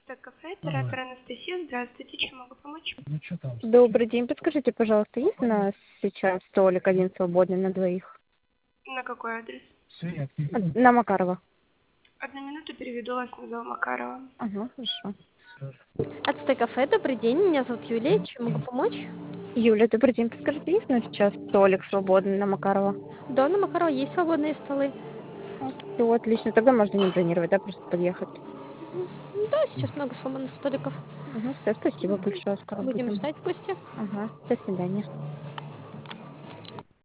Кафе, оператор Анастасия. Здравствуйте, чем могу помочь? Добрый день. Подскажите, пожалуйста, есть у нас сейчас столик один свободный на двоих? На какой адрес? На Макарова. Одну минуту, переведу вас на зал Макарова. Ага, хорошо. Отстой кафе, добрый день, меня зовут Юлия, чем могу помочь? Юля, добрый день. Подскажите, есть у нас сейчас столик свободный на Макарова? Да, на Макарова есть свободные столы. Все, отлично. Тогда можно не бронировать, да, просто подъехать. Да, сейчас много свободных столиков. Ага, все, спасибо большое. Скоро Будем будем. ждать в гости. Ага, до свидания.